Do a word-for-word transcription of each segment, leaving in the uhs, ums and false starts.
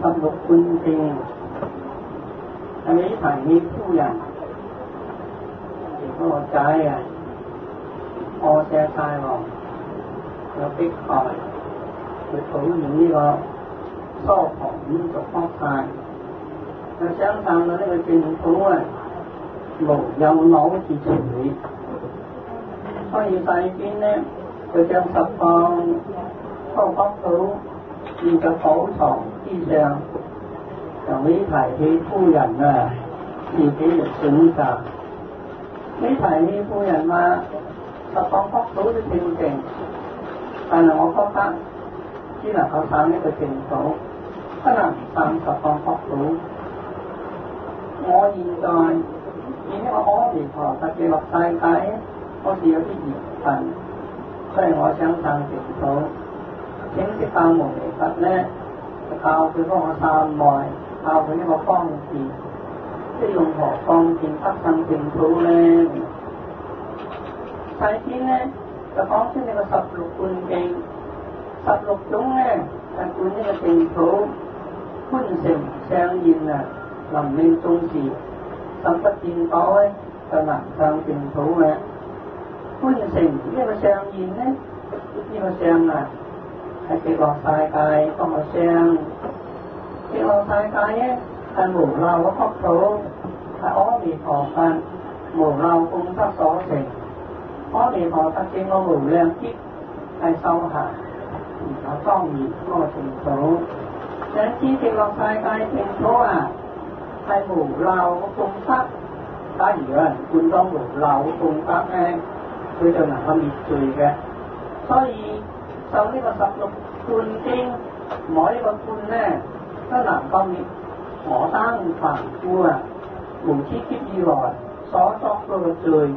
六觀經係咪呢提起夫人嗰個仔啊，阿闍太郎有迫害，佢討厭呢個娑婆民族國泰，就想探到呢個政府啊無有腦之處，所以世邊呢，佢將十方娑婆土建在寶床之上，由呢提起夫人啊自己嚟選擇。呢提起夫人話十方國土都正靜，但係我覺得只能夠省一個淨土，不能省十方國土。我現在見呢個阿彌陀佛嘅落世界，我是有啲緣分，所以我想省淨土。請釋迦牟尼佛咧，就教佢幫我三昧，教佢呢個方便，即係用何方便得生淨土咧？世邊咧就講出呢個十六觀經，十六種咧係觀呢個淨土觀成相現啊，臨命終時甚不見到咧就能上淨土嘅觀成呢個相現咧，呢、這個相啊係極樂世界嗰個相，極樂世界咧係無漏嘅國土，係阿彌陀佛無漏功德所成。阿彌陀佛見我無量劫係修行，然後當然嗰個淨土。想知極樂世界淨土啊係無漏嘅功德，假如有人觀當無漏嘅功德咧，佢就能夠滅罪嘅。所以受呢個十六觀經，我呢個觀咧都能夠滅我生凡夫啊無始劫以來所作嗰個罪。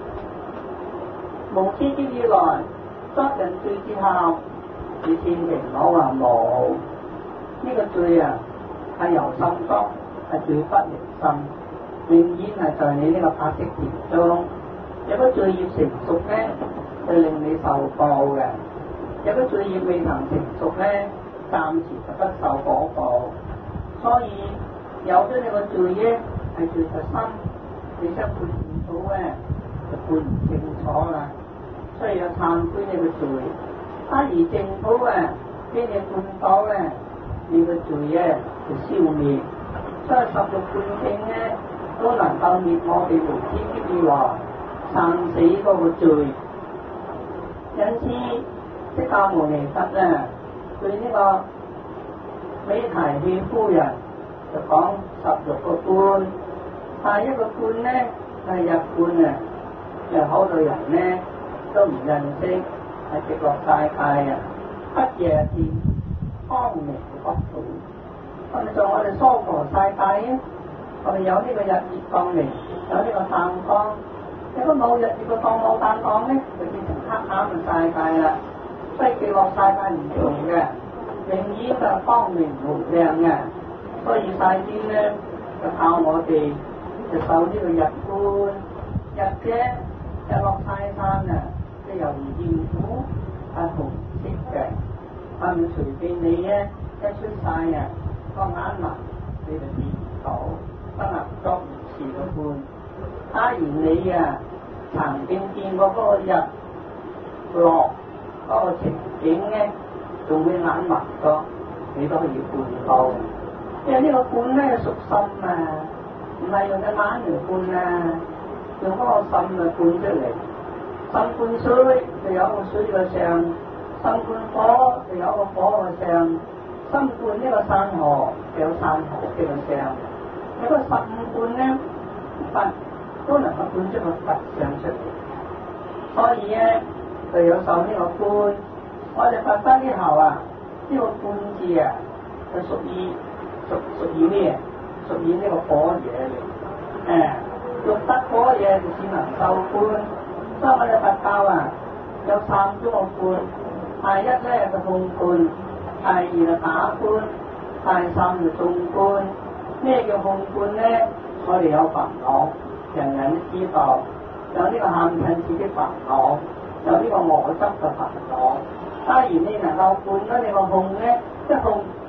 無始劫以來作人罪之後，你千祈唔好話冇呢個罪啊，係由心作，係罪不離心，明顯係在你呢個法識田中。有個罪業成熟咧，就令你受報嘅；有個罪業未曾成熟咧，暫時就不受果報。所以有咗你個罪咧，係罪實心，你想判淨土咧，就判唔清楚啦。所以有懺悔你個罪，假如淨土啊俾你判到咧，你個罪咧就消滅。所以十六觀經咧都能夠滅我哋無始劫以來生死嗰個罪。因此釋迦牟尼佛咧對呢個美提希夫人就講十六個觀，但係一個觀咧係入觀啊，又好多人咧都唔認識係極樂世界啊，不夜見光明嘅國土。我哋做我哋娑婆世界咧，我哋有呢個日月光明，有呢個湛光。如果冇日月嘅光冇湛光咧，就變成黑暗嘅世界啦。所以極樂世界唔同嘅，明顯就光明無量嘅。所以世邊咧就靠我哋就受呢個日觀，日嘅日落泰山啊，即係由現苦係紅色嘅，係咪隨便你咧一出晒啊個眼紋你就見唔到，不能作如是嘅觀。假如你啊曾經見過嗰個日落嗰個情景咧，仲會眼紋咗，你都可以觀到。因為呢個觀咧屬心啊，唔係用隻眼嚟觀啊，用嗰個心嚟觀出嚟。心觀水就有個水嘅相，心觀火就有個火嘅相，心觀呢個山河就有山河嘅相。呢個十五觀咧，佛都能夠觀出個佛相出嚟。所以咧就有受呢個觀。我哋佛得之後啊，呢、這個觀字啊，就屬於屬屬於咩？屬於呢個火嘢嚟。誒，欲得火嘢就只能受觀。所以我哋佛教啊，有三種個觀。第一咧就空觀，第二就打觀，第三就眾觀。咩叫空觀咧？我哋有煩惱，人人都知道，有呢個慳親自己煩惱，有呢個我執嘅煩惱。當然你能夠觀咗你個空咧，即係空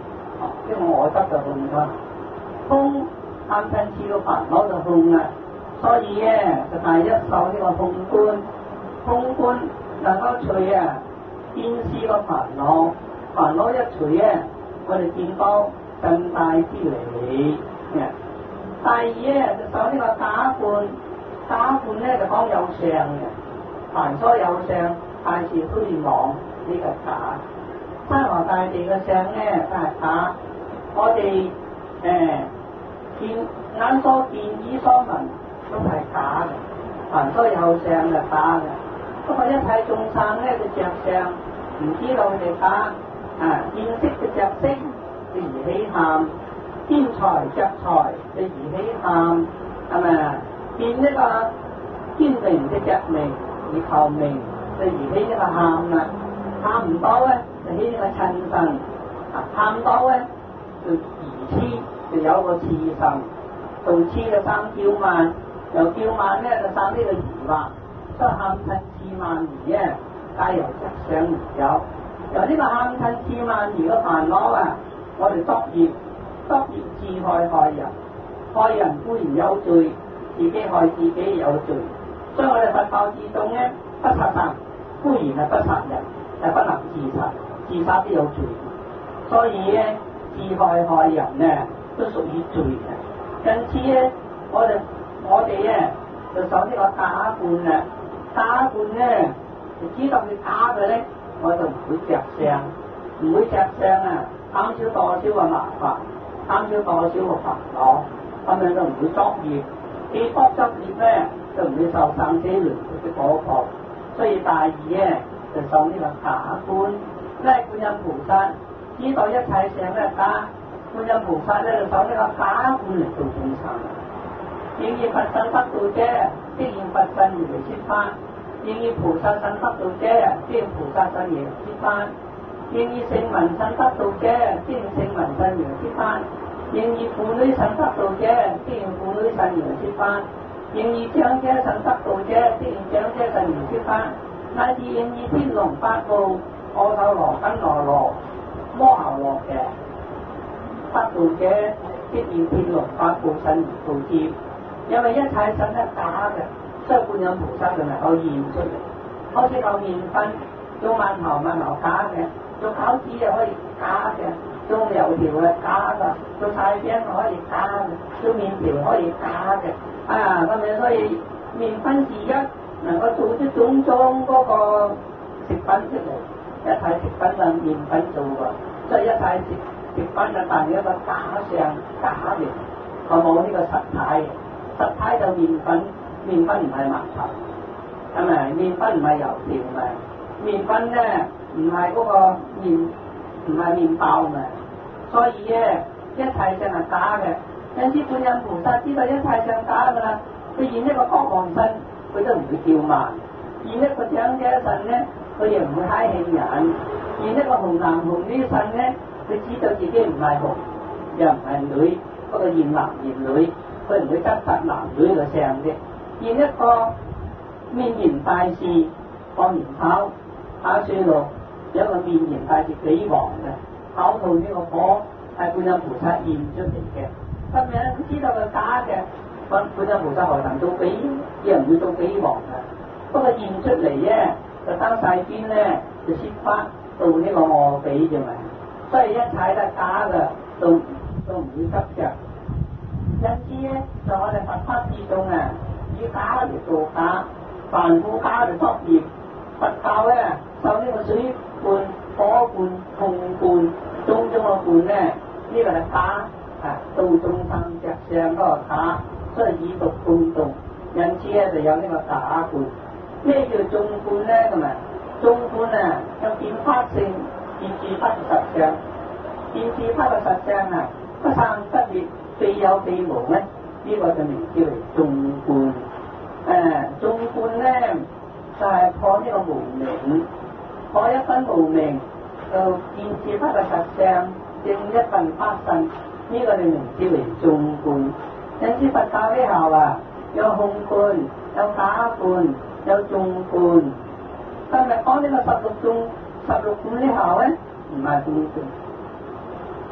因為我執就空咗，空貪嗔痴個煩惱就空啦。所以咧就第一首呢個空觀，空觀能夠除啊見思個煩惱，煩惱一除咧，我哋見到更大之理嘅。第二咧就受呢個假觀，假觀咧就講有相嘅，凡所有相，但是虛妄呢個假。山河大地嘅相咧都係假，我哋誒見眼所見耳所聞都係假嘅，凡所有相就假嘅。不過一切眾生咧嘅着相，唔知道佢哋假啊，見識嘅着色就而起喊，見財着財就而起喊，係咪啊？見呢個見名嘅着名而求名就而起呢個喊啦，喊唔到咧就起呢個嗔恨，啊喊到咧就疑痴，就有個痴心，做痴就生驕慢，由驕慢咧就生呢個疑惑，所以喊嗔痴慢疑啊，皆由執相而有。由呢個喊嗔痴慢疑嘅煩惱啊，我哋作業作業自害害人，害人固然有罪，自己害自己有罪。所以我哋佛教自重咧，不殺生固然係不殺人，係不能自殺，自殺都有罪。所以咧，自害害人咧都屬於罪嘅。因此咧，我哋我哋咧就受呢個假觀啦，假觀咧就知道佢假嘅咧，我就唔會着相，唔會着相啊，減少多少嘅麻煩，減少多少嘅煩惱，咁樣就唔會作業。既不作業咧，就唔會受生死輪迴嘅果報。所以大義咧就受呢個假觀。咧觀音菩薩知道一切相咧假，觀音菩薩咧就受呢個假觀嚟做眾生。應以佛身得道者，即現佛身而嚟説法；應以菩薩身得道者，即現菩薩身而嚟説法；應以聖文身得道者，即現聖文身而嚟説法；應以婦女身得道者，即現婦女身而嚟説法；應以長者身得道者，即現長者身而嚟説法；乃至應以天龍八部、阿修羅、緊羅羅、摩睺羅嘅得道者，即現天龍八部身而道接。因為一切身係假嘅，所以觀音菩薩就能夠現出嚟。好似嚿麵粉，做饅頭饅頭假嘅，做餃子又可以假嘅，做油條係假嘅，做菜餅可以假嘅，做麵條可以假嘅。啊，咁樣所以麵粉之一能夠做出種種嗰個食品出嚟，一切食品就麵粉做嘅，所以一切食食品就帶一個假相假嘅，佢冇呢個實體。實體就麵粉，麵粉唔係饅頭，係咪？麵粉唔係油條咪？麵粉咧唔係嗰個麵，唔係麵包咪？所以咧一切就係假嘅。因此觀音菩薩知道一切就假噶啦，佢現一個國王身，佢都唔會叫慢；現一個長者身咧，佢亦唔會嗨氣人；現一個紅男紅女身咧，佢知道自己唔係紅，又唔係女，不過現男現女。佢唔會執實男女嘅相啫。現一個面賢大士，放年考考書路，有一個面賢大士比王嘅，考到呢個火係觀音菩薩現出嚟嘅。咁樣知道佢假嘅，觀觀音菩薩何能做比？又唔會做比王嘅。不過現出嚟咧，就登晒邊咧，就説法到呢個我比啫嘛。所以一切都係假嘅，都都唔會執着。因此咧，就我哋佛法自重啊，以假嚟做假，凡故假嚟作業。佛教咧受呢個水觀、火觀、空觀，種種嘅觀咧，呢、這個係假啊，到眾生着相嗰個假，所以以毒觀動。因此咧就有呢個假觀。咩叫眾觀咧？咁啊，眾觀啊，有見法性，見自法實相，見自法嘅實相啊，不生不滅。非有非無咧，呢、這個就名叫為眾觀。誒、呃，眾觀咧就係、是、破呢個無明，破一分無明，就見自法嘅實相，證一分法身，呢、這個就名叫為眾觀。因此佛教呢後啊，有空觀，有假觀，有眾觀。今日講呢個十六眾、十六觀呢後咧，唔係眾觀。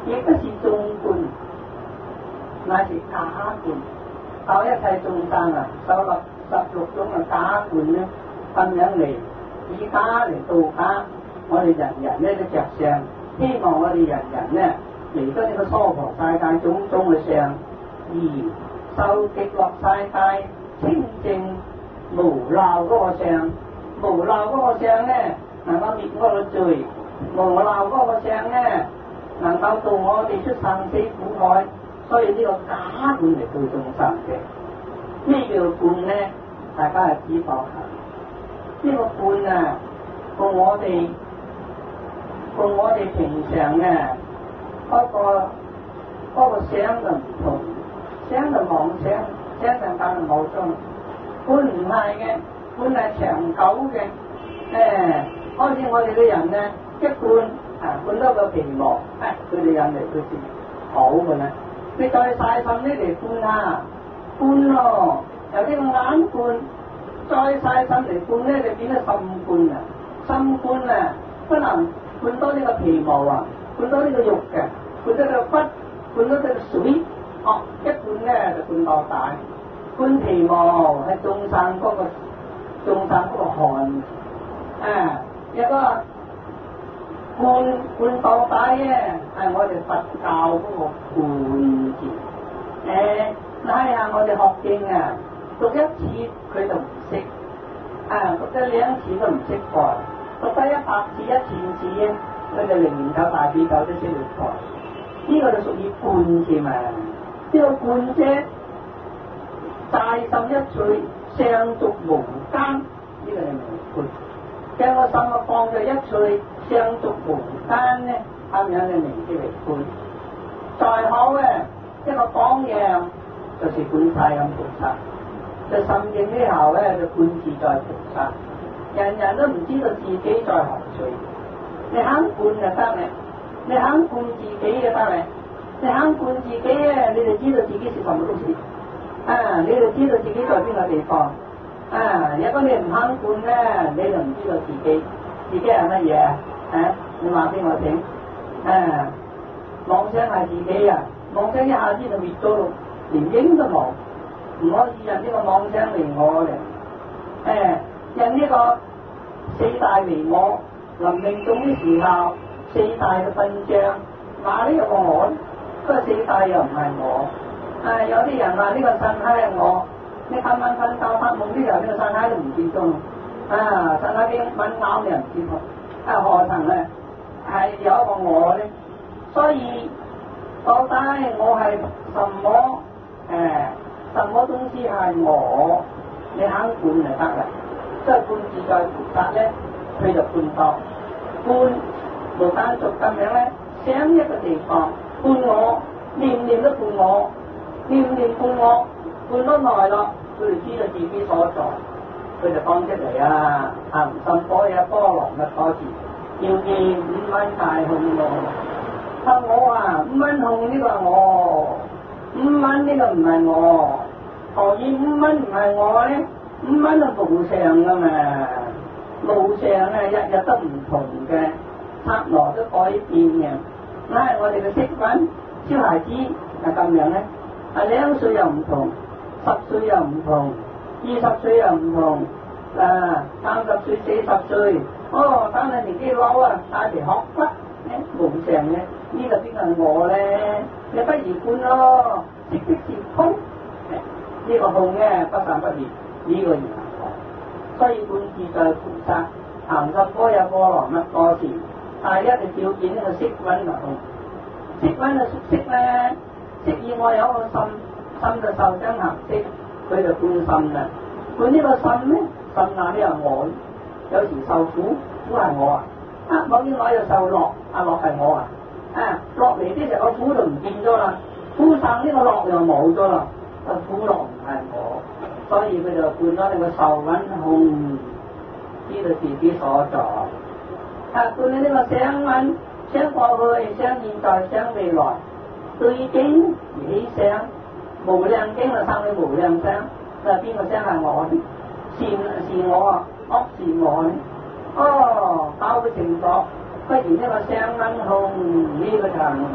亦不是眾觀，乃是假觀。靠一切眾生啊，受立十六種嘅假觀咧，咁樣嚟以假嚟度假，我哋人人咧都着相，希望我哋人人咧嚟到呢個娑婆世界種種嘅相，而受極樂世界清淨無漏嗰個相，無漏嗰個相咧能夠滅我嘅罪，無漏嗰個相咧能夠導我哋出生死苦海。所以呢個假觀嚟到眾生嘅，咩叫觀咧？大家係知道下。呢個觀啊，同我哋同我哋平常嘅嗰個嗰個想就唔同，想就妄想，想就但係冇中。觀唔係嘅，觀係長久嘅。誒，好似我哋嘅人咧，一觀啊觀多個皮膜，誒佢哋人嚟佢先好嘅啦。你再細心啲嚟觀下，觀咯，有啲眼觀，再細心嚟觀咧，就變咗心觀啊！心觀啊，不能觀多呢個皮毛啊，觀多呢個肉嘅，觀多個骨，觀多個水，哦，一觀咧就觀到大。觀皮毛係眾生嗰個眾生嗰個汗，啊，一個觀觀到大嘅係我哋佛教嗰個觀字。誒，睇下我哋學經啊，讀一次佢就唔識，啊，讀得兩次都唔識改，讀得一百次、一千次咧，佢就零零九大比九都識嚟改。呢、這個就屬於觀字嘛。呢、這個觀啫，大心一趣，相續無間，呢、這個係名觀。將個心啊放在一趣，相續無間咧，咁樣嘅名字嚟觀。再好嘅一個榜樣就是觀世音菩薩，就甚至之後咧就觀自在菩薩。人人都唔知道自己在何處，你肯觀就得咧，你肯觀自己就得咧，你肯觀自己咧，你就知道自己是什麼東西，啊，你就知道自己在邊個地方。啊！如果你唔肯觀咧，你就唔知道自己自己係乜嘢啊！你話俾我聽啊！妄想係自己啊！妄想一下子就滅咗咯，連影都冇，唔可以引呢個妄想嚟我嘅。誒、啊，引呢個四大為我，臨命終嘅時候，四大嘅分章，話呢個我，嗰個四大又唔係我。啊！有啲人話呢個身體係我。你瞓晚瞓覺發夢啲時候，呢個身體都唔見咗，啊，身體邊蚊咬你又唔見咗，啊，何曾咧係有一個我咧？所以到底我係什麼？誒、呃，什麼東西係我？你肯觀就得啦。即係觀自在菩薩咧，佢就觀到觀無間族咁樣咧，想一個地方觀我，念念都觀我，念念觀我。觀得耐咯，佢哋知道自己所在，佢就講出嚟啊！行深般若波羅蜜多時，要見五蘊大空咯。啊我啊，五蘊空呢個係我，五蘊呢個唔係我。何以五蘊唔係我咧？五蘊係無常噶嘛，無常啊，日日都唔同嘅，剎那都改變嘅。嗱，係我哋嘅色蘊，小孩子係咁樣咧，啊兩歲又唔同。十歲又唔同，二十歲又唔同，啊三十歲、四十歲，哦，等你年紀老啊，帶嚟學骨，誒無常嘅，呢個邊個係我咧？你不如觀咯，即即是空，呢、這個空咧不散不滅，呢、這個而行空。所以觀自在菩薩行深般若波羅蜜多時，第一就照見呢個色蘊就空，色蘊就色咧，色以外有個心。心就受想行識，佢就觀心啦。觀呢個心咧，心那呢係我，有時受苦，苦係我啊。啊，某啲我又受樂，啊樂係我啊。啊，樂嚟啲就個苦就唔見咗啦，苦生呢個樂又冇咗啦，個苦樂唔係我，所以佢就觀咗你個受蘊空，知道自己所在。啊，觀你呢個想蘊，想過去，想現在，想未來，對境而起想。無量經就生起無量相，就係邊個相係我咧？善是我啊，惡是我咧。哦，搞佢成咗，不如呢個相蘊空呢個就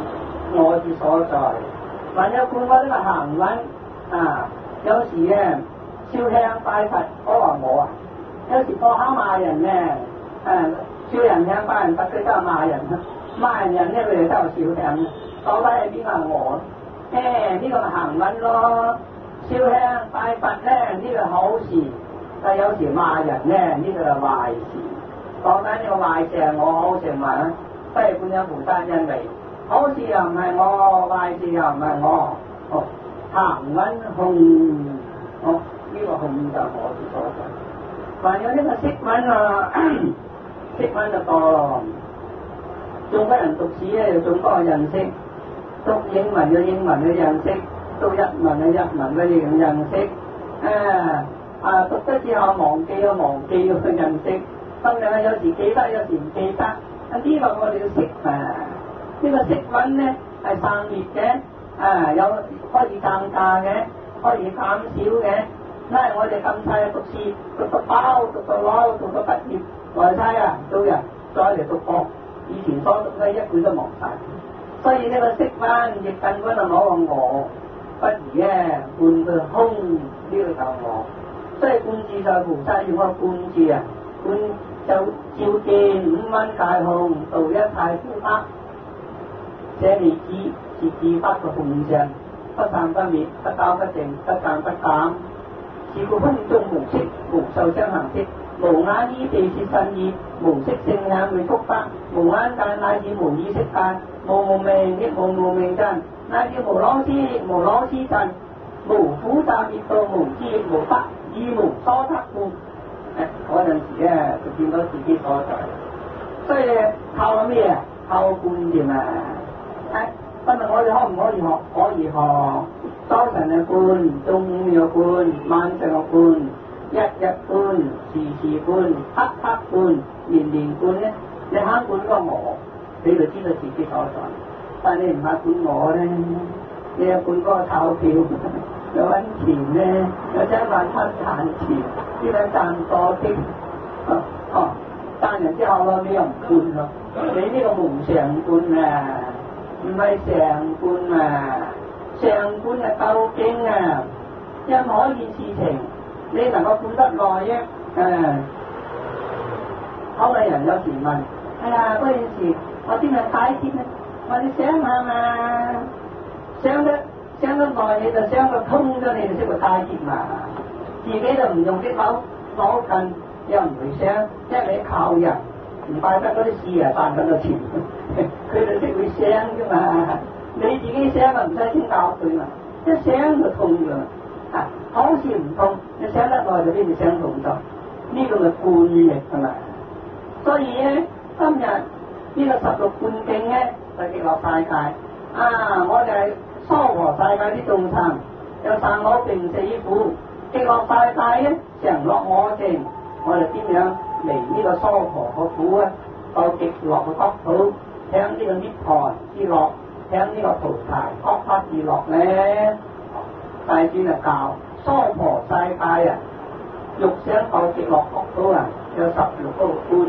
我之所在。還有觀我呢個行穩啊，有時咧燒香拜佛，我話我啊，有時過考罵人咧，誒燒人香拜人佛，佢都係罵人，罵人人咧佢哋都係燒香，到底係邊個係我？誒呢個咪行穩咯，燒香拜佛咧呢個好事，但有時罵人咧呢個係壞事。講緊呢個壞事係我，好事唔係，都係觀音菩薩因為好事又唔係我，壞事又唔係我。哦，行穩控，哦呢、這個控就我之所在。還有呢個識穩啊，識穩就多咯。中國人讀書咧就仲多人識，讀英文嘅英文嘅認識，讀日文嘅日文嘅認認識。啊啊讀得之後忘記咗忘記咗嘅認識。今日有時記得，有時唔記得。啊呢個我哋要識啊！呢個識穩咧係散熱嘅，啊有可以增加嘅，可以減少嘅。因為我哋咁細讀書，讀到飽，讀到老，讀到畢業，來曬啊，做人再嚟讀博，以前所讀嘅一半都忘晒。所以呢個識穩亦根本就冇個我，不如咧換佢空呢、這個就我。所以觀自在菩薩用個觀字啊，觀就照見五蘊皆空，度一切諸法。這利智是自法嘅空相，不散不滅，不交不淨，不間不減。是故空中無色，無受想行識，無眼依地是身意，無色聲香味觸法，無眼界乃至無意識界，無無明亦無無明盡，乃至無老師亦無老師盡，無苦集滅道，無知亦無得，意無所得故。誒嗰陣時咧就見到自己所在，所以靠咩啊？靠觀啫嘛。誒，今日我哋可唔可以學？可以學。早晨嘅觀，中午有觀，晚上有觀，日日觀，時時觀，刻刻觀，年年觀咧。你肯觀個我，你就知道自己所在。但係你唔肯觀我咧，你又觀嗰個鈔票，有揾錢咧，有一萬七賺錢，呢兩賺多啲。哦哦，賺完之後咯，你又唔觀咯。你呢個無常觀啊！唔係常觀啊，常觀係究竟啊，任何一件事情你能夠觀得耐啫。誒，好多人有時問：哎呀，嗰件事我點樣解決咧？我哋想下嘛，想得想得耐你就想個通咗，你就識個解決嘛。自己就唔用啲腦腦筋，又唔會想，因為你靠人，唔怪得嗰啲事啊賺緊個錢。佢哋識會想啫嘛，你自己想啊唔使先教佢嘛，一想就通㗎啦。啊，好事唔通，你想得耐就邊度想通咗？呢個咪觀力㗎嘛。所以咧，今日呢個十六觀境咧，就極樂世界。啊，我哋係娑婆世界啲眾生，有三我並四苦。極樂世界咧，常樂我淨，我哋點樣離呢個娑婆個苦啊？到極樂嘅國土。聽呢個涅槃之樂，聽呢個菩提覺法之樂咧，大專就教娑婆世界啊，欲想到極樂國土啊，有十六個觀。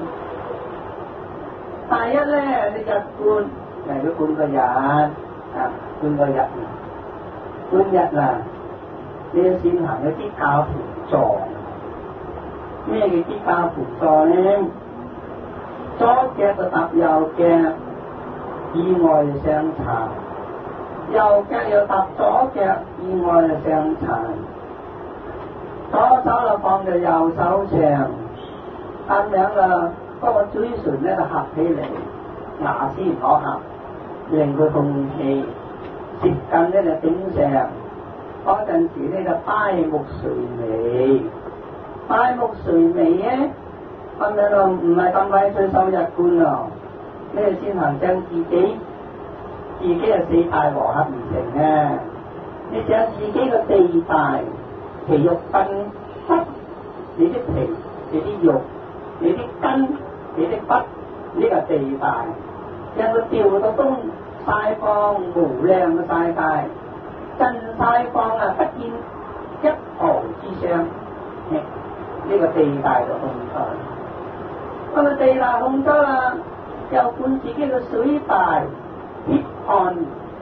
第一咧，你就觀嚟咗觀個日啊，觀個日，觀日啊，你要先行嘅啲教輔助。咩叫啲教輔助咧？左腳就踏右腳。意外相殘，右腳又踏左腳，意外相殘。左手就放在右手上，咁樣啊，嗰、那個嘴唇咧就合起嚟，牙齒唔可合，令佢空氣接近咧就頂上。嗰陣時咧就呆目垂眉，呆目垂眉咧，咁樣咯，唔係咁快最受日觀咯。你哋先行將自己，自己係四大和合而成啊！你將自己嘅地大，皮肉筋骨，你啲皮，你啲肉，你啲筋，你啲骨，呢個地大，將佢調到東西方無量嘅世界，真西方啊不見一毫之相，呢、這個地大就控咗。咁啊地大控咗啦。又觀自己嘅水大，血汗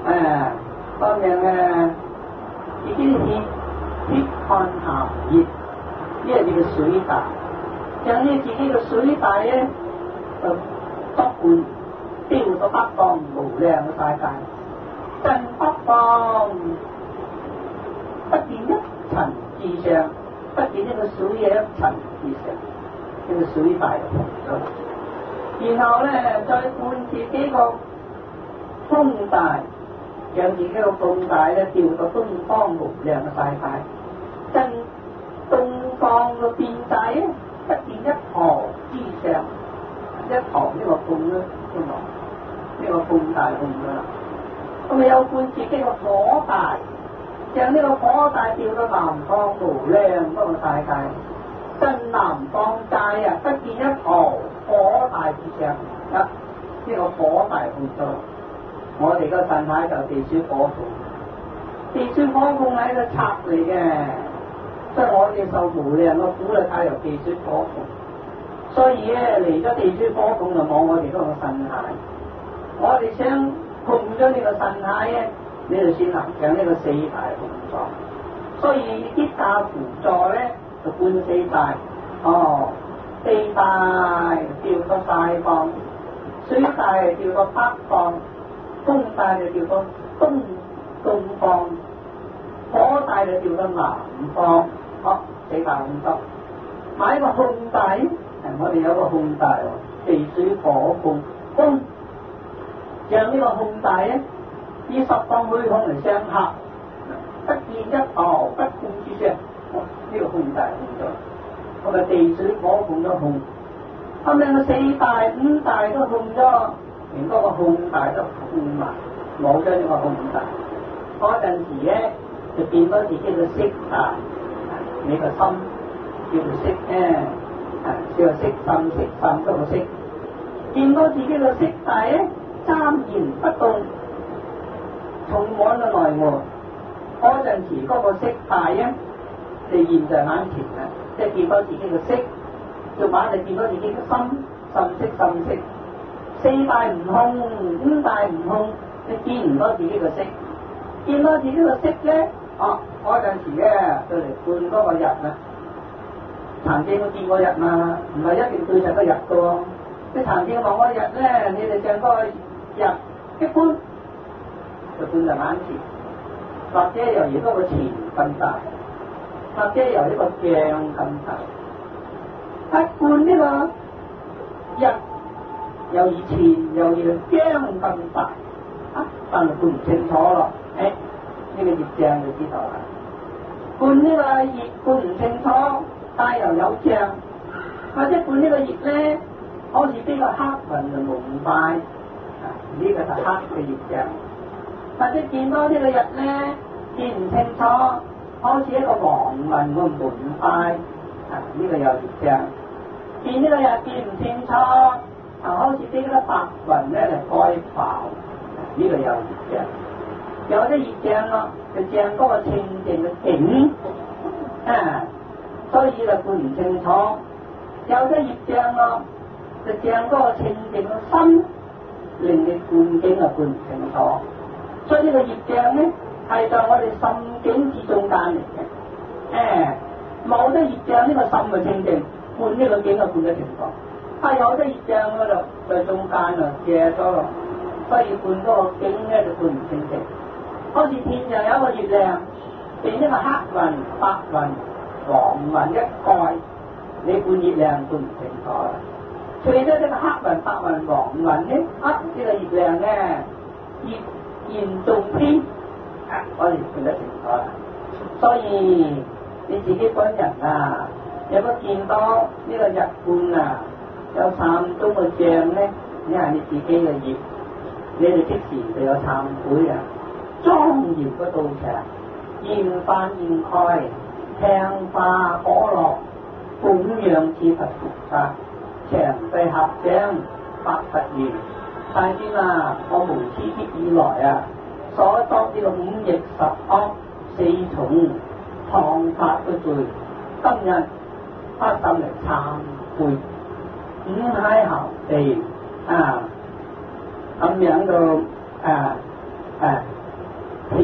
啊，當然啊，自己啲血血汗鹹熱，呢係你嘅水大，將呢自己嘅水大咧，就不斷飆到北方無量嘅世界，真北方不見一塵之上，不見呢個水嘅一塵之上，呢、這個水大就紅咗，然後咧再灌自己個風大。讓自己個風大咧調到東方無量嘅世界，真東方個變大咧，不見一河之上，一河呢個風咧，聽落呢個風大風噶啦。咁咪有灌自己個火大，讓呢個火大調到南方無量嗰個世界，真南方界啊，不見一河火大之上，啊呢、這個火大風咗。我哋個神態就地水火風，地水火風係一個賊嚟嘅，所以我哋受無量嘅苦力太由地水火風，所以咧嚟咗地水火風就冇我哋嗰個神態。我哋想碰咗呢個神態咧，你就先能上呢個四大輔助。所以啲大輔助咧就灌四大，哦，地大調到西方，水大調到北方。風大就調到東東方，火大就調到南方，好、哦、四大咁多。買個控大，誒我哋有個控大喎，地水火風風，讓呢個控大咧，以十方虛空嚟相合，不見一毫不共之上，呢、哦這個控大控咗，咁啊地水火風都控，後面個四大五大都控咗。連嗰個控大都控埋，冇咗呢個控大。嗰陣時咧，就變咗自己嘅色大，你個心叫做色咧，啊叫做色心，色心嗰個色。見到自己嘅色大咧，暫然不動，充滿咗內外。嗰陣時嗰個色大咧，就現在眼前啦，即係見到自己嘅色，做馬就見到自己嘅心，心色心色。四大唔空，五大唔空，你見唔到自己個色，見到自己個色咧，哦嗰陣時咧就嚟半嗰個日啦。曾經我見過日嘛，唔係一定對實個日噶喎。你曾經望個日咧，你哋見嗰個日一般就半在眼前，或者由而嗰個錢咁大，或者由呢個鏡咁大，一半呢個日。又以前又要將咁大，啊，但係判唔清楚咯。誒、哎，呢、這個業障就知道啦。判呢個業判唔清楚，但又有障，或者判呢個業咧，好似呢個黑雲就蒙蔽，啊，呢、這個就黑嘅業障。或者見到呢個日咧，見唔清楚，好似一個黃雲嘅蒙蔽，啊，呢、這個有業障。見呢個日見唔清楚。啊，好似啲嗰啲白雲咧嚟蓋浮，呢個有業障。有啲業障咯，就障嗰個清淨嘅境，啊，所以就判唔清楚。有啲業障咯，就障嗰個清淨嘅心，令你判境啊判唔清楚。所以呢個業障咧，係在我哋心境之中間嚟嘅。誒、啊，冇得業障呢個心咪清淨，判呢個境啊判得清楚。係有啲業障嗰度，在中間啊借咗咯，所以判嗰個境咧就判唔清晰。好似天上有一個月亮，俾呢個黑雲、白雲、黃雲一蓋，你判月亮判唔清楚啦。除咗呢個黑雲、白雲、黃雲咧，啊呢、這個月亮咧熱嚴重天，啊我哋判得清楚啦。所以你自己本人啊，有冇見到呢個日半啊？有三種嘅障咧，你係你自己嘅業，你哋即時就有懺悔啊！莊嚴嘅道場，現翻現開，聽化可樂，供養至佛菩薩，長臂合掌，白佛言：大尊啊，我無始劫以來啊，所作呢個五逆十惡四重謗法嘅罪，今日發心嚟懺悔。五海豪地啊，咁樣到啊啊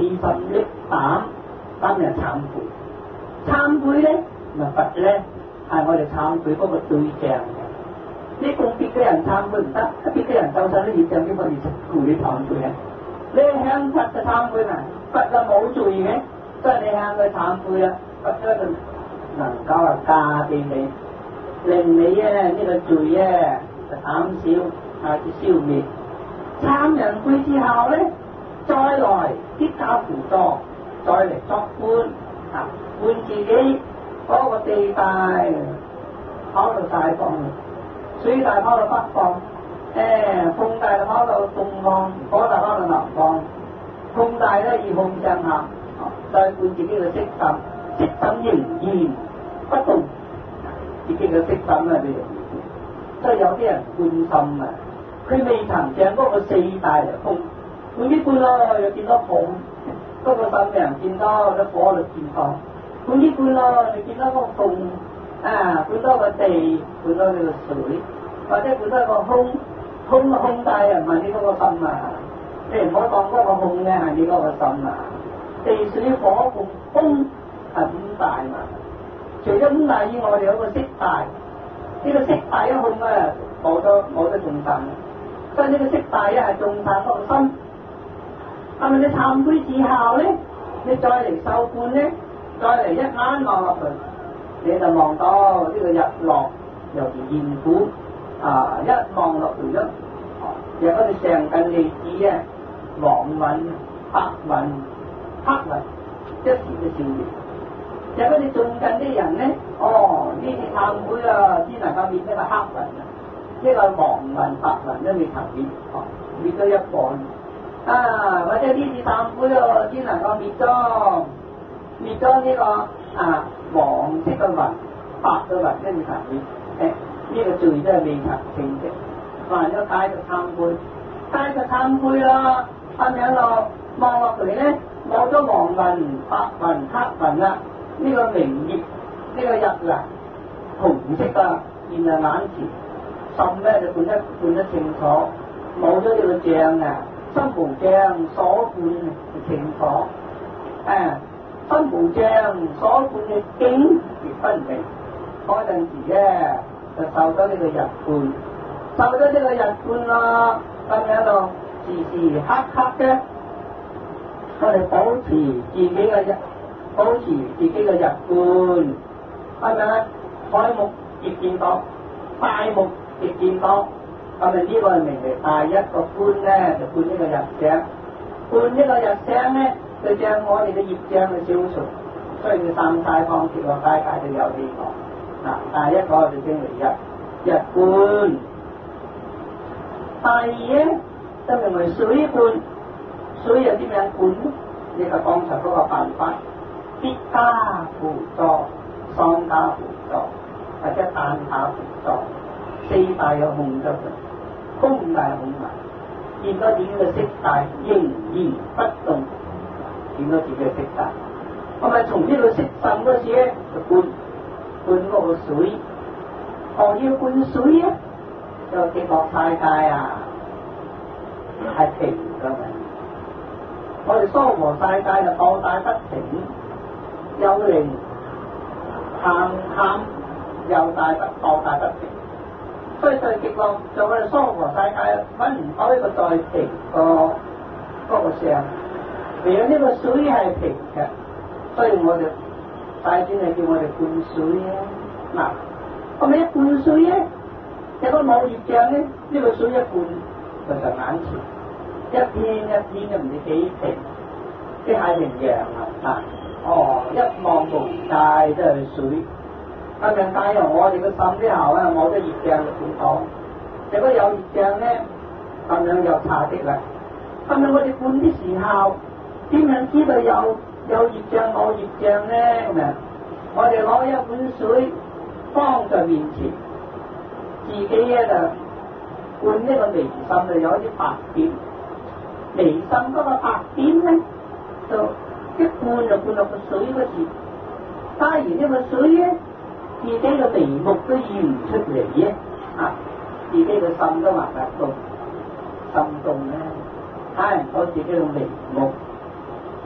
心搦膽，今日懺悔。懺悔咧，咪佛咧係我哋懺悔嗰個對象嘅。你共別嘅人懺悔唔得，一別嘅人就晒啲業障點可以顧你懺悔啊？你向佛嘅懺悔嘛，佛就冇罪嘅，所以你向佢懺悔啊，佛就能夠啊加俾你，令你咧呢、這個罪咧就減少啊，消滅。懺人悔之後咧，再來結交輔助，再嚟作觀啊，換自己嗰個地帶跑到西方，水大跑到北方，誒、欸、風大就跑到東方，火大跑到南方，風大咧以控上下，再換自己嘅色心，色心仍然不動，自己嘅色心啊，你所以有啲人觀心啊。佢未曾將嗰個四大嚟空，換啲半咯，又見到火，嗰、那個心嘅人見到啲火就見到，換啲半咯，你見到個風啊，換多個地，換多呢個水，或者換多個空，空空大人問你嗰個心啊，你唔好當嗰個空嘅係你嗰個心啊，地水火風空係五大嘛，除咗五大以外，我哋有個色大，呢、這個色大一空啊，冇得冇得眾生。所以呢個色大一係眾生嗰個心，係咪你懺悔之後咧，你再嚟受觀咧，再嚟一眼望落去，你就望到呢個日落，尤其現苦啊！一望落去咗，又嗰啲上近利子啊，黃雲、白雲、黑雲，一時嘅消滅。又嗰啲種近啲人咧，哦，呢啲懺悔啊，先能夠滅呢個黑雲啊！呢個黃雲白雲都未曾滅，哦，滅咗一半啊！或者呢次懺悔咯，先能夠滅咗滅咗呢個啊黃色嘅雲、白嘅雲都未曾滅，誒、哎、呢、這個罪都係未曾成嘅。犯咗戒就懺悔，戒就懺悔啦，咁樣咯，望落嚟咧，冇咗黃雲、白雲、黑雲啦，呢、這個明月、呢、這個日啊，紅色啊現在眼前。心咧就觀得觀得清楚，冇咗呢個障啊，心無障所觀就清楚，誒、啊，心無障所觀嘅境亦分明。嗰陣時咧就受咗呢個日觀，受咗呢個日觀啦，咁樣咯，時時刻刻嘅，我哋保持自己嘅日，保持自己嘅日觀，係咪啊？開目亦見到，大目。亦見到，咁咪呢個係明嚟第一個觀咧，就觀呢個日障，觀呢個日障咧，就將我哋嘅業障去消除，所以佢三界放鐵個界界就有呢、這個，嗱，第一個就稱為日日觀，第二咧就名為水觀，水又點樣觀咧？呢個剛才嗰個辦法，必加輔助、雙加輔助或者單加輔助。四大有控制佢，空大控埋，見到自己嘅色大仍然不動，見到自己嘅色大，咁咪從呢個色滲嗰時咧就觀觀嗰個水，何要觀水啊？就極樂世界啊，係平㗎嘛。我哋娑婆世界就放大不停，有靈喊喊又大不放大不停。所以最極樂就我哋娑婆世界揾唔到一個再平個嗰個相，唯有呢個水係平嘅，所以我哋大專係叫我哋灌水啊！嗱，咁你一灌水咧，有個冇業障咧，呢、這個水一灌就就眼前一片一片都唔知幾平，即係太平洋啊！哦，一望無際都係水。咁樣帶入我哋個心之後咧，冇得業障就點講？如果有業障咧，咁樣又差啲啦。咁樣我哋灌啲時候，點樣知道有有業障冇業障咧？咁樣，我哋攞一碗水放在面前，自己咧就灌呢個眉心就有啲白點，眉心嗰個白點咧，就一灌就灌落個水嗰時，加完呢個水咧。自己嘅眉目都現唔出嚟嘅，啊！自己嘅心都還得動，心動咧，睇唔到自己嘅眉目，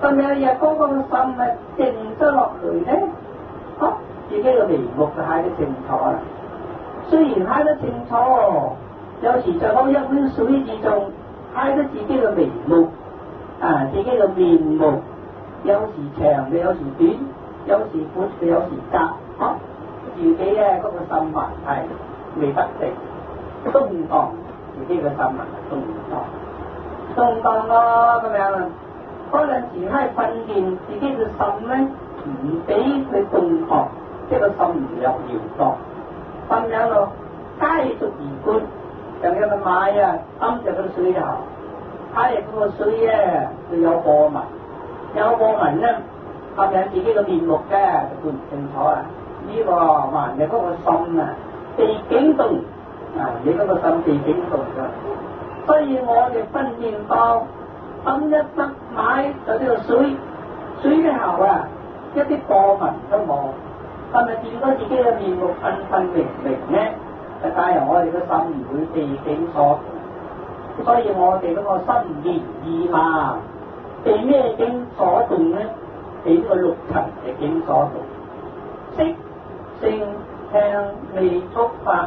咁有日嗰個心啊靜咗落嚟咧，啊自己嘅眉目就睇得清楚啦。雖然睇得清楚，有時就攞一碗水字仲睇得自己嘅眉目啊，自己嘅面目，有時長嘅，有時短，有時闊嘅，有時窄，啊自己咧嗰個心魂係未得定，動盪，自己嘅心魂係動盪，動盪咯咁樣。嗰陣時係訓練自己嘅心咧，唔俾佢動盪，即係個心唔入搖盪，咁樣咯，繼續而觀，就有個買啊，啱就個水喉，睇嚟嗰個水咧，佢有波紋，有波紋咧，咁樣自己嘅面目嘅就觀唔清楚啦。呢、這個還係嗰個心啊，被驚動啊！你嗰個心被驚動㗎，所以我哋訓練到。抌一粒買就呢個水，水嘅後啊，一啲波紋都冇，係咪見到自己嘅面目分分明明咧？就假如我哋個心唔會被境所動，所以我哋嗰個心念意嘛，被咩境所動咧？被呢個六塵嘅境所動，色、聲、聽、味、觸、法，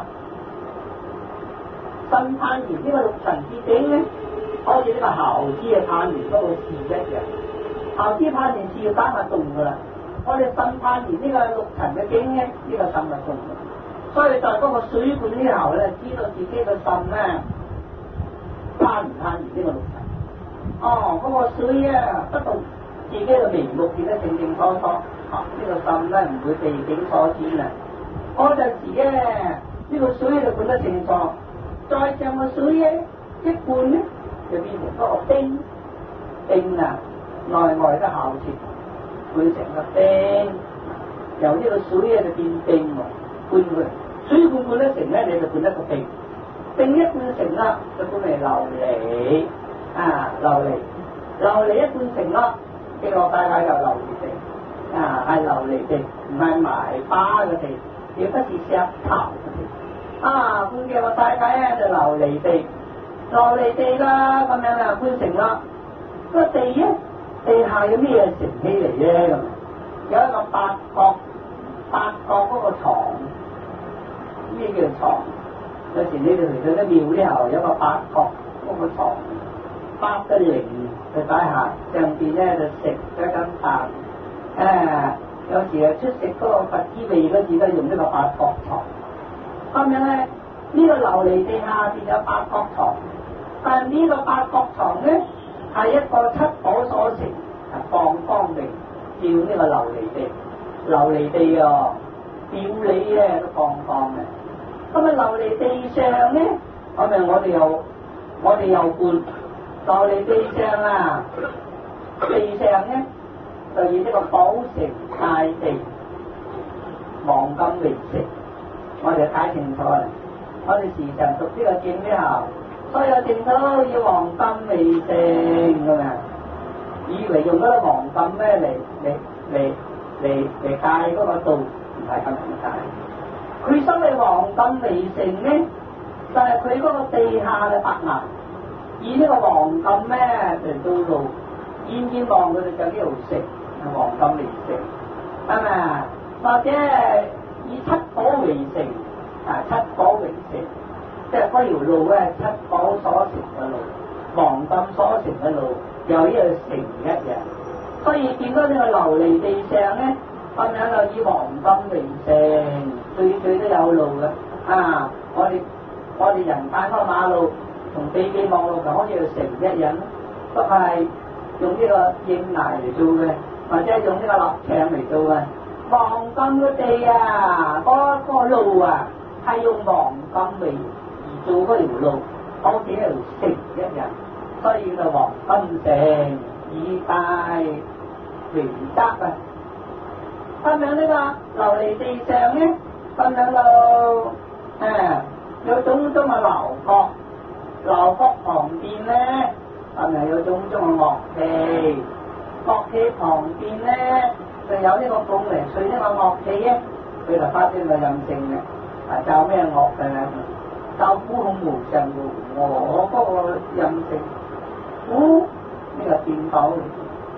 心攀緣呢個六塵之境咧。好似呢個猴子嘅攀緣嗰個事一樣，猴子攀緣事要單物動噶啦。我哋心攀緣呢個六塵嘅境咧，呢個心物動嘅。所以在嗰個水管之後咧，知道自己嘅心咧攀唔攀緣呢個六塵。哦，嗰、那個水啊不動，自己嘅眉目見得清清楚楚。啊，呢、這個心咧唔會被境所佔啊。嗰陣時咧，呢、這個水就管得清楚。再上個水咧，一灌咧。就變成嗰個冰冰啊，內外都效切，會成個冰。由呢個水咧就變冰喎，灌佢水灌灌得成咧，你就灌得個冰。冰一灌成啦，就灌嚟琉璃啊，琉璃琉璃一灌成啦，極樂世界就琉璃地啊，係琉璃地，唔係埋巴嘅地，亦不是石頭嘅地啊。灌極樂世界咧就琉璃地。琉璃地啦，咁樣啊，觀成啦。個地咧，地下有咩成起嚟咧？咁有一個八角，八角嗰個床，咩叫床？有時你哋嚟到啲廟之後，有個八角嗰個床，八個靈就擺下，上邊咧就食一羹飯。誒、啊，有時啊出食嗰個佛之味嗰時都用呢個八角床。咁樣咧，呢、這個琉璃地下邊有八角床。但呢個八角床咧係一個七寶所成，係放光明，照呢個琉璃地，琉璃地啊，表裏咧都放光嘅。咁啊琉璃地上咧，咁咪我哋又我哋又灌琉璃地上啊，地上咧就以呢個寶城大地，黃金為色，我哋睇清楚啦。我哋時常讀呢個經之後。所有淨土要黃金為性㗎嘛，以為用嗰個黃金咩嚟嚟嚟嚟嚟界嗰個度，唔係咁樣解。佢所謂黃金為性咧，就係佢嗰個地下嘅白銀，以呢個黃金咩嚟到路，遠遠望佢哋就呢度食，係黃金為性，係咪？或者以七寶為性，啊七寶為性。即係嗰條路咧，七寶所成嘅路，黃金所成嘅路，又呢個成一樣。所以見到呢個琉璃地上咧，咁樣就以黃金為成，最最都有路嘅。啊，我哋我哋人行嗰個馬路，同飛機望路就好似個城一樣，都係用呢個英崖嚟做嘅，或者用呢個立牆嚟做嘅。黃金嘅地啊，嗰、嗰個路啊，係用黃金為做嗰條路，好似一條城一樣，所以就黃金城以大為德啊！咁樣呢個琉璃地上咧，咁樣就誒有種種嘅樓閣，樓閣旁邊咧，咁樣有種種嘅樂器，樂器旁邊咧就有呢個鳳梨水呢個樂器咧，佢就發展個任性嘅，啊奏咩樂嘅？奏鼓控無盡喎，我嗰個任性，鼓呢個電斗，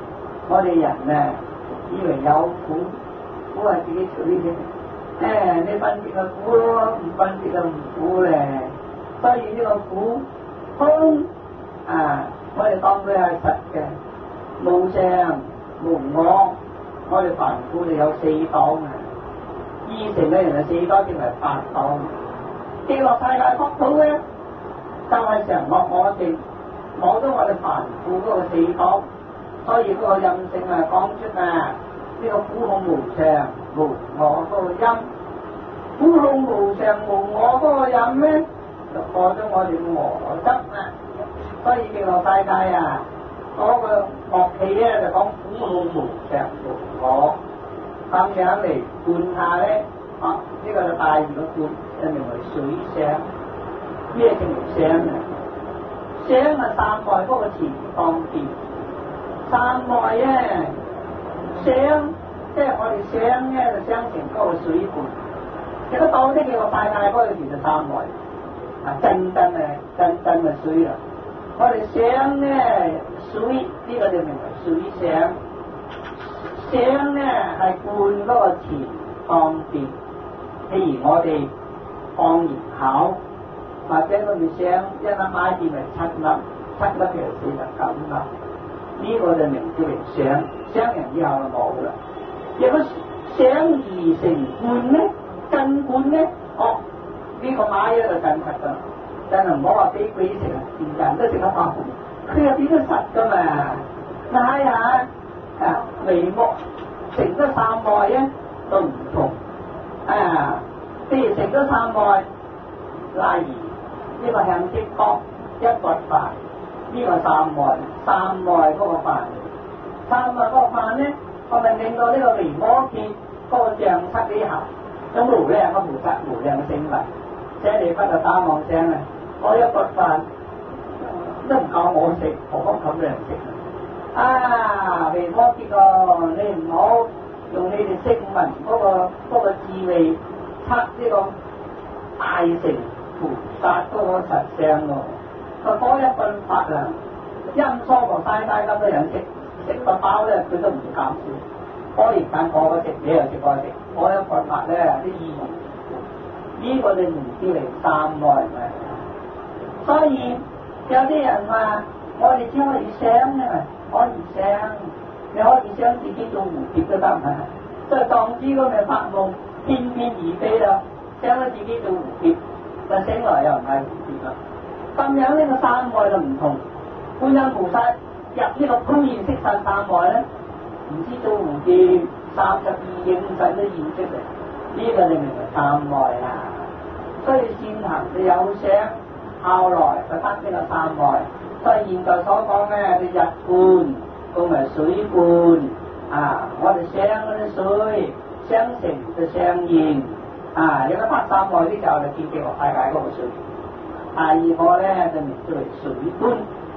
我哋人啊，以為有苦，苦係自己取嘅。誒，你分別個苦咯，唔分別就唔苦咧。所以呢個苦空啊，我哋當佢係實嘅，無常無我。我哋凡夫就有四黨啊，二乘嘅人係四黨，變為八黨。極樂世界國土咧，就係常樂我淨，攞咗我哋凡夫嗰個四黨。所以嗰個任性啊，講出啊，呢個苦空無常無我嗰個因，苦空無常無我嗰個因咧，就過咗我哋嘅我執啊。所以極樂世界啊，嗰個樂器咧就講苦空無常無我，咁樣嚟灌下咧，啊呢個就大二個灌，就名為水聲。咩叫做聲啊？聲係三代嗰個前方便。三代咧，聲即係我哋聲咧就聲成嗰個水罐，其實到呢幾個世界嗰個其實三代，啊真真啊真真嘅水啦。我哋聲咧水呢、這個就名為水聲，聲咧係灌嗰個前方便。譬如我哋放熱烤，或者嗰條聲一粒買字咪七粒，七粒其實四十九粒。呢個就名叫為聲，聲人以後就冇啦。如果聲而成罐咧，根罐咧，哦，呢、這個買咧就真實噶，真係唔好話俾鬼食啊，人人都食得飽，佢又變咗實噶嘛。睇下啊，眉目成咗三代咧都唔同啊，譬如成咗三代，例如呢個向色光一骨飯。呢個三外，三外嗰個飯，三外嗰個飯咧，我咪令到呢個眉摩羯嗰個像七幾下，咁無量嘅菩薩，無量嘅聖物，即係你不就打望聲啊！我一個飯都唔夠我食，何況咁多人食啊！眉摩羯個，你唔好用你哋聲聞嗰個嗰個智慧測呢個大乘菩薩嗰個實相喎。個多一份法啊，因疏個晒晒咁多人食，食個飽咧，佢都唔會減少。當然間個個食，你又食個食，多一份法咧啲意義，呢、這個你唔知嚟三內咪。所以有啲人話，我哋只可以想啊，可以想，你可以想自己做蝴蝶都得嘛。即係當知嗰個發夢，翩翩而飛啦，想咗自己做蝴蝶，但醒來又唔係蝴蝶啦。咁樣呢個三外就唔同，觀音菩薩入呢個普現色身三外咧，唔知做蝴蝶三十二應身都現出嚟，呢、這個就名為三外啦。所以善行就有聲，後來就得呢個三外。所以現在所講嘅嘅日罐同埋水罐啊，我哋聲嗰啲水聲成就聲現啊，有得得三外啲就係見極樂世界嗰個水。第二個咧就名叫為水罐，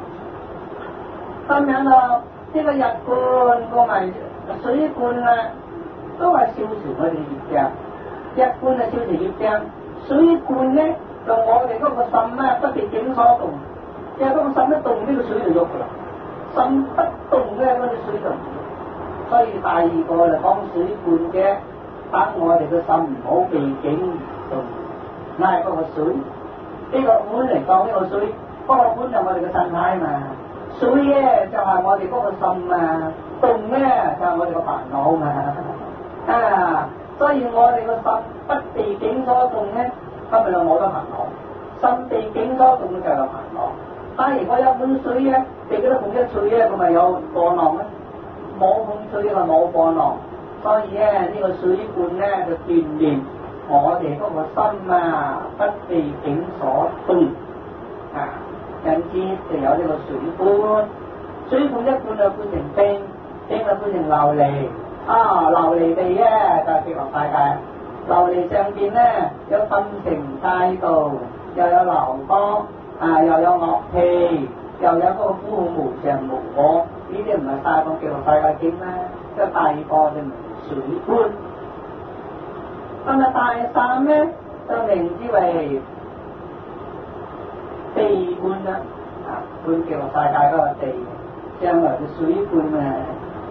咁樣咯。呢、這個日罐個埋水罐啊，都係消除我哋業障。日罐係消除業障，水罐咧就我哋嗰個心咧不被境所動，即係嗰個心一動，呢、這個水就喐噶啦。心不動咧，嗰、那、啲、個、水就唔喐。所以第二個就講水罐嘅，等我哋個心唔好被境動，嗌嗰個水。呢個碗嚟講呢個水，嗰、那個碗就我哋嘅身體嘛。水咧就係、是、我哋嗰個心啊，動咧就係、是、我哋個煩惱嘛。啊，所以我哋個心不被境所動咧，咁咪就冇得煩惱。心被境所動就有煩惱。但係如果有碗水咧，被嗰啲碰一水咧，咁咪有波浪咧。冇碰水就冇波浪。所以咧呢、這個水罐咧就鍛鍊我哋嗰個心啊，不被境所動啊，因之就有呢個水罐。水罐一罐就灌成冰，冰就灌成琉璃。啊，琉璃地咧就係極樂世界。琉璃上邊咧有金城街道，又有流光，啊又有樂器，又有嗰個苦空無常無我。呢啲唔係大講極樂世界經咩？即係第二個就水罐。咁啊，大三咧就名之為地罐啦，啊，灌極樂世界嗰個地，將來嘅水罐啊，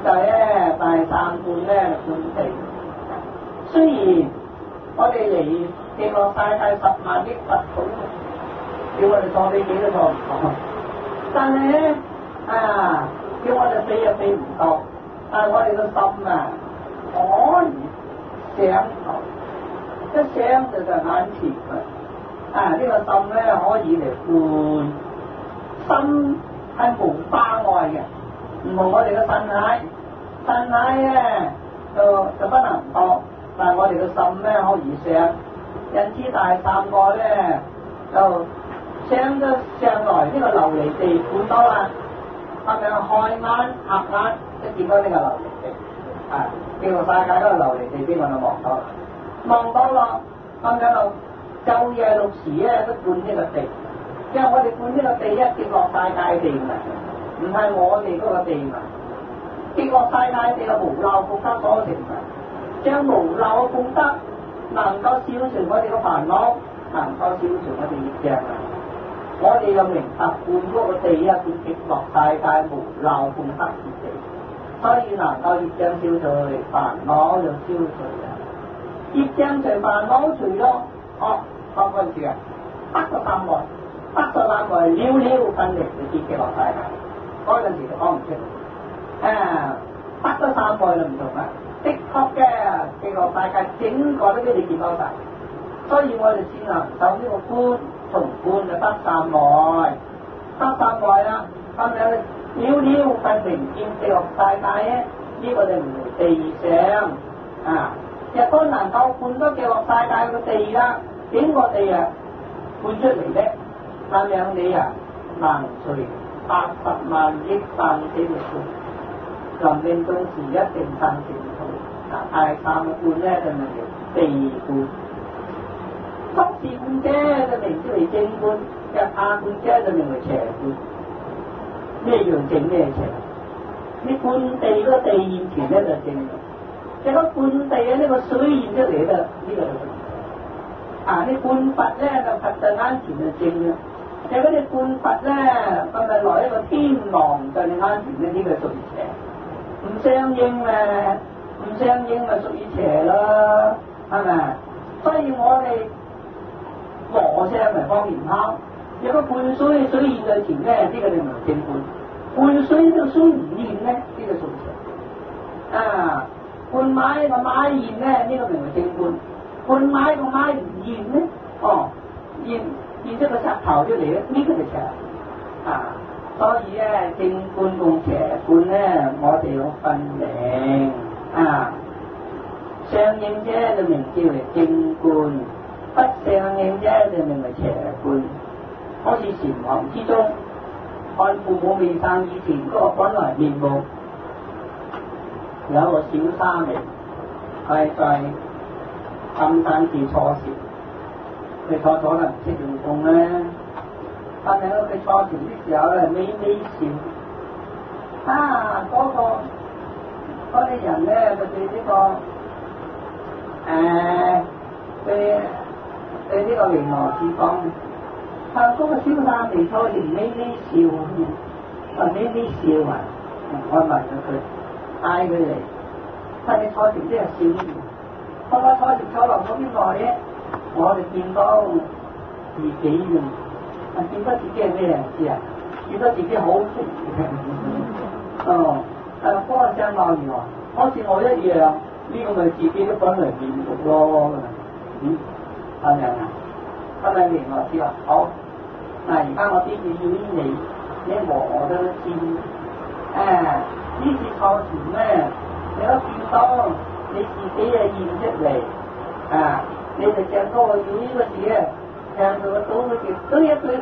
就咧大散罐咧灌地。雖然我哋嚟極樂世界十萬億佛土，叫我哋坐飛機都坐唔到，但係咧啊，叫我哋飛又飛唔到，但係我哋個心啊可以想到，一想就就眼前啦。啊，呢、這個心咧可以嚟灌，心係無花愛嘅，唔同我哋嘅身體，身體咧就就不能多。但係我哋嘅心咧可以想，因此大三個咧就想咗上來呢個琉璃地灌多啦，係咪開眼合眼一見到呢個琉璃地，啊，叫個世界嗰個琉璃地邊個都望到，望到咯，咁樣就晝夜六時咧都灌呢個地，因為我哋灌呢個地一跌落世界地嚟，唔係我哋嗰個地嚟，跌落世界地嘅無漏福德所成嘅。將無漏嘅功德能夠消除我哋嘅煩惱，能夠消除我哋業障啊！我哋又明白灌嗰個地啊，灌極樂世界無漏功德之地，所以能夠業障消除，煩惱就消除啊！業障除煩惱除咗，哦，講嗰陣時啊，得咗三昧，得咗三昧，了了分離就見極樂世界，嗰陣時就講唔出，啊，得咗三昧就唔同啦。的確嘅，極樂世界整個都俾你見到晒，所以我哋先能受呢個觀，從觀就得三昧，得三昧啦，咁樣了了分明見極樂世界咧，呢、這個就唔係地上啊，亦都能夠灌到極樂世界個地啦，整個地啊灌出嚟咧，咁樣你啊能除八十萬億萬幾嘅數。臨命終時一定生淨土，大三嘅灌咧就名叫地灌，濕字灌啫就名之為正灌，日下灌啫就名為邪灌。咩叫正咩邪？你灌地嗰個地現前咧就正嘅，如果灌地啊呢個水現出嚟咧，呢、這個就正。啊，你灌佛咧就佛在眼前就正嘅，如果你灌佛咧，咁咪來一個天王在你眼前咧，呢、這個屬於邪。唔相應咪唔相應咪屬於邪咯，係咪？所以我哋和尚咪方便敲，如果灌水水現在前咧，呢、這個就唔係正灌；灌水都水唔現咧，呢、這個屬於邪。啊，灌買個買現咧，呢、這個名為正灌；灌買個買唔現咧，哦，現現出個石頭出嚟咧，呢、這個就邪。啊。所以咧，正灌同邪灌咧，我哋要分明啊。相應啫就名叫為正灌，不相應啫就名為邪灌。好似禪行之中，看父母未生以前嗰個本來面目，有個小沙彌係在金山寺坐禪，佢坐坐得唔識用功咧。但係佢坐禪的時候咧，微微笑，啊嗰、那個嗰啲人咧，就對呢、這個誒對對呢個維摩诘講，啊嗰、那個小沙彌坐禪微微笑，啊微微笑啊，我問咗佢，嗌佢嚟，但係坐禪即係笑，我話坐禪坐落咗邊個咧？我哋見到自己嘅。啊！見得自己係咩人知啊？見得自己好肥嘅，哦，誒方丈鬧完話，好似我一樣，呢、這個咪自己都本來面目咯，嗯，係咪啊？咁咪明我知啦。好，嗱而家我啲要要你，你和我都知，誒呢次錯傳咧，你都見到你自己嘅現出嚟，啊，你就見到我要呢個字啊！聽到個倒嗰條都一堆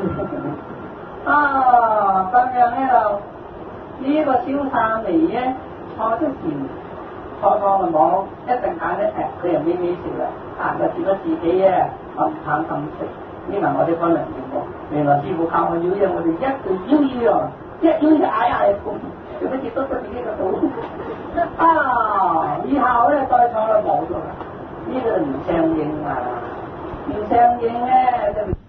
啊！咁樣咧就呢個小沙彌咧坐出前坐坐就冇，一陣間咧誒佢又微微笑啦，啊就見到自己啊咁慘咁食，呢個我哋可能見過。原來師傅教我妖嘢，我哋一句妖妖一妖就嗌嗌咁，做乜接觸到自己個肚啊！以後咧再坐就冇咗啦，呢個唔相應啊！唔相應咧就。